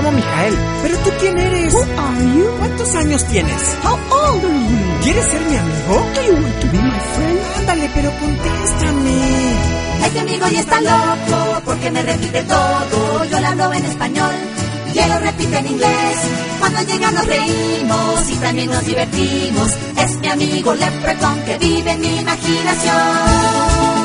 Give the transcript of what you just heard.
llamo Mijael. ¿Pero tú quién eres? Who are you? ¿Cuántos años tienes? How old are you? ¿Quieres ser mi amigo? Do you want to be my friend? Ándale, pero contéstame. Este amigo ya está loco porque me repite todo. Yo le hablo en español y él lo repite en inglés. Cuando llega nos reímos y también nos divertimos. Es mi amigo Leprechaun que vive en mi imaginación.